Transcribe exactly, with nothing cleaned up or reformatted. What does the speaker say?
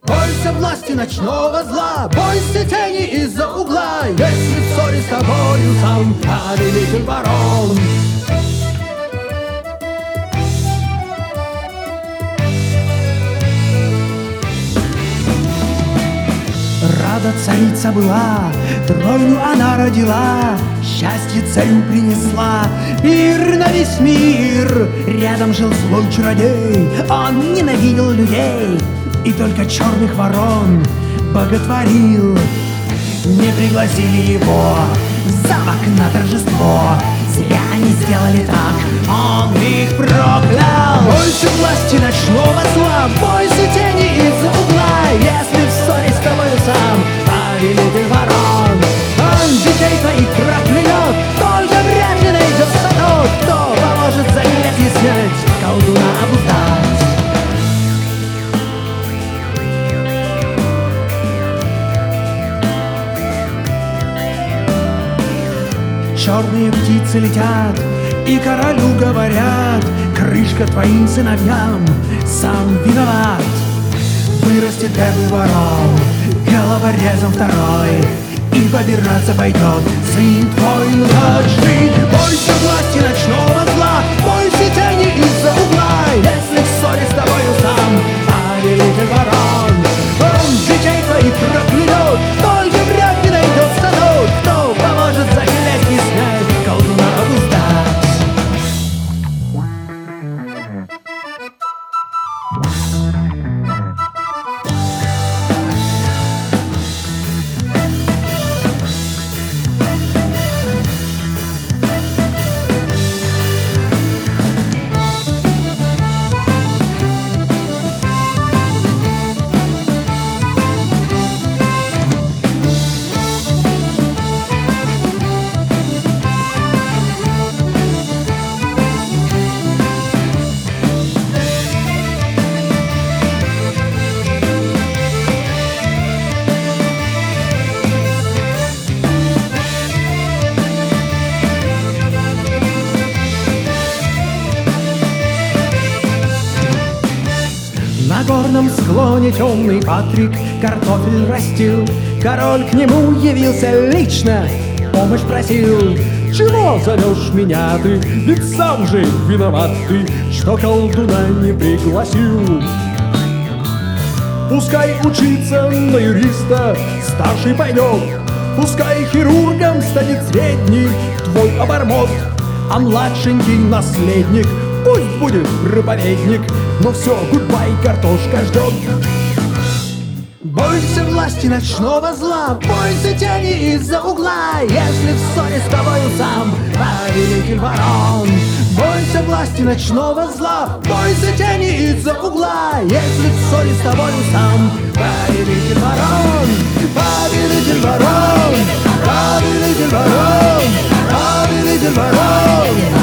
Бойся власти ночного зла, бойся тени из-за угла, если в ссоре с тобою сам повелитель ворон. Рада царица была, тройню она родила, счастье царю принесла, пир на весь мир. Рядом жил злой чародей, он ненавидел людей и только черных ворон боготворил. Не пригласили его в замок на торжество, зря они сделали так, он их проклял. Бойся власти ночного зла, бойся тени из-за угла, если в ссоре с тобою сам повелитель ворон. Он детей твоих проклянет, только вряд ли найдется тот, кто поможет заметь и снять, колдуна обуздать. Черные птицы летят и королю говорят: крышка твоим сыновьям, сам виноват. Вырастет первый ворон, головорезом второй, и побираться пойдет сын твой младший. Бойся власти ночного зла, бойся тени из-за угла, если в ссоре с тобою сам повелитель ворон. Он детей твоих проклянет, только вряд ли найдется тот, кто поможет заклять и снять, колдуна обуздать. На горном склоне темный Патрик картофель растил. Король к нему явился лично, помощь просил. Чего зовешь меня ты? Ведь сам же виноват ты, что колдуна не пригласил. Пускай учиться на юриста старший пойдет, пускай хирургом станет средний твой обормот, а младшенький наследник пусть будет проповедник, но все, гудбай, картошка ждет. Бойся власти ночного зла, бойся тени из-за угла, если в ссоре с тобою сам повелитель ворон. Бойся власти ночного зла, бойся тени из-за угла, если в ссоре с тобою сам повелитель ворон. Повелитель ворон, повелитель ворон, повелитель ворон.